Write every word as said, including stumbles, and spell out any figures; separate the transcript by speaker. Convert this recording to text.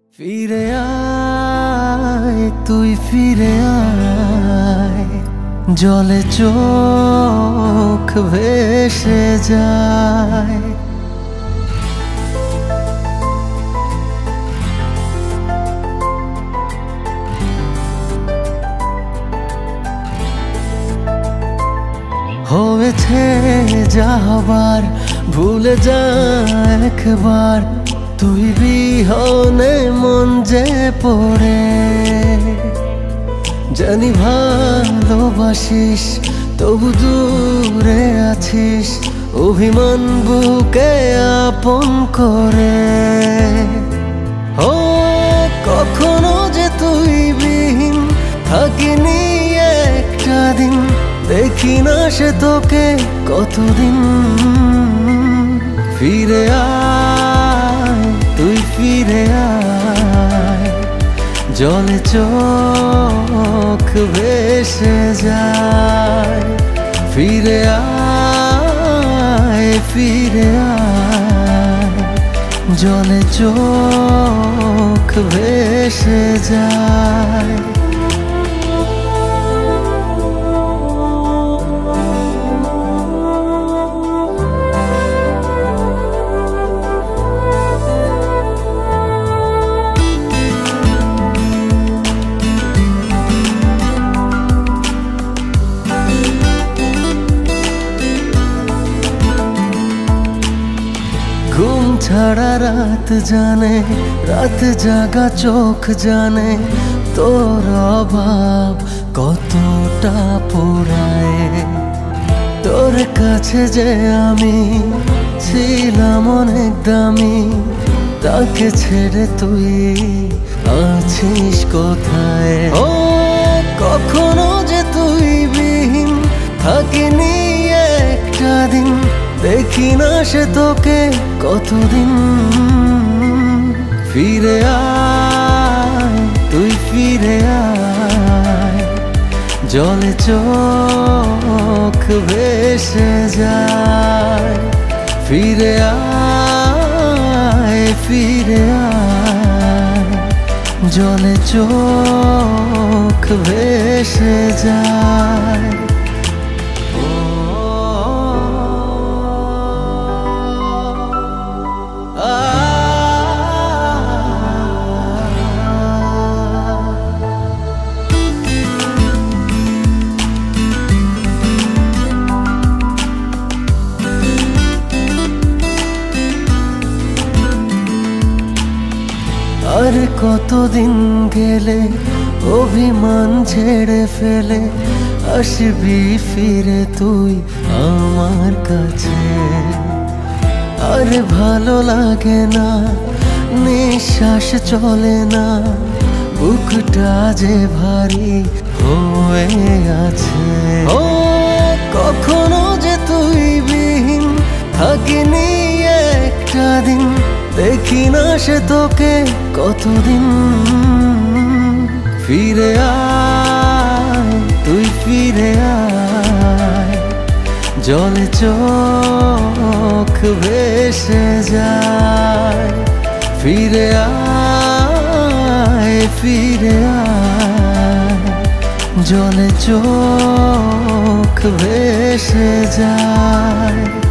Speaker 1: ফিরে আয় তুই ফিরে আয়, জলে চোখ ভেসে যায়। হয়েছে যা হবার ভুলে যা একবার, তুই বিহনে মন যে পড়ে। জানি ভালোবাসিস তবু দূরে আছিস, অভিমান বুকে আপন করে। ও কখনো যে তুই বিহীন থাকিনি একটা দিন, দেখি না সে তোকে কতদিন। ফিরে আয় তুই ফিরে আয়, জলে চোখ ভেসে যায়। ফিরে আয় ফিরে আয়, জলে চোখ ভেসে যায়। ঘুম ছাড়া রাত জানে, রাত জাগা চোখ জানে, তোর অভাব কতটা পোড়ায়। তোর কাছে যে আমি ছিলাম অনেক দামি, তাকে ছেড়ে তুই আছিস কোথায়। ও কখনো যে তুই বিহীন থাকিনি একটা দিন, দেখি না সে তোকে কতদিন। ফিরে আয় তুই ফিরে আয়, জলে চোখ ভেসে যায়। ফিরে আয় ফিরে আয়, জলে চোখ ভেসে যায়। আর কতদিন গেলে অভিমান ছেড়ে ফেলে আসবি ফিরে তুই আমার কাছে। আর ভালো লাগে না, নিঃশ্বাস চলে না, বুকটা যে ভারী হয়ে আছে। ও কখনো যে তুই বিহীন থাকিনি একটা দিন, দেখি না সে তোকে কতদিন। ফিরে আয় তুই ফিরে আয়, জলে চোখ ভেসে যায়। ফিরে আয় ফিরে আয়, জলে চোখ ভেসে যায়।